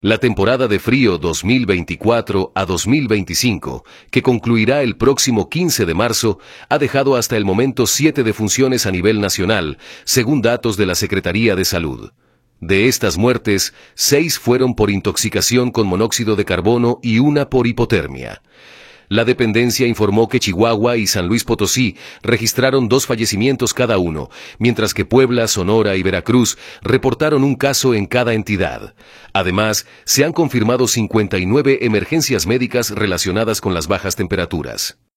La temporada de frío 2024 a 2025, que concluirá el próximo 15 de marzo, ha dejado hasta el momento 7 defunciones a nivel nacional, según datos de la Secretaría de Salud. De estas muertes, 6 fueron por intoxicación con monóxido de carbono y una por hipotermia. La dependencia informó que Chihuahua y San Luis Potosí registraron 2 fallecimientos cada uno, mientras que Puebla, Sonora y Veracruz reportaron un caso en cada entidad. Además, se han confirmado 59 emergencias médicas relacionadas con las bajas temperaturas.